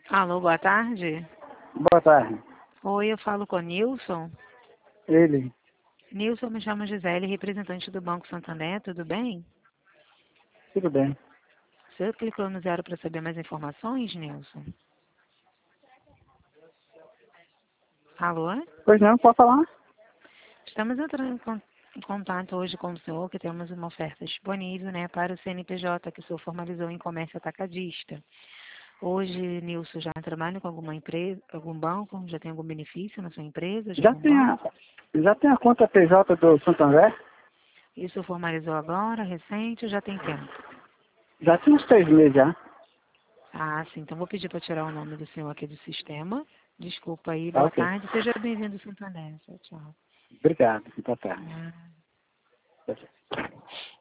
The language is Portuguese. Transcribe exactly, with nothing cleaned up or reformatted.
Alô, boa tarde. Boa tarde. Oi, eu falo com o Nilson. Ele. Nilson, me chamo Gisele, representante do Banco Santander, tudo bem? Tudo bem. Você clicou no zero para saber mais informações, Nilson? Alô? Pois não, pode falar? Estamos entrando em con- em contato hoje com o senhor, que temos uma oferta disponível, né, para o C N P J, que o senhor formalizou em comércio atacadista. Hoje, Nilson, já trabalha com alguma empresa, algum banco? Já tem algum benefício na sua empresa, de Já algum tem a, banco? já tem a conta P J do Santander? Isso formalizou agora, recente, ou já tem tempo? Já tem uns três meses já. Ah, sim. Então vou pedir para tirar o nome do senhor aqui do sistema. Desculpa aí. Tá Boa ok. tarde. Seja bem-vindo, Santander. Tchau, tchau. Obrigado. Boa tarde. Ah. Tchau, tchau.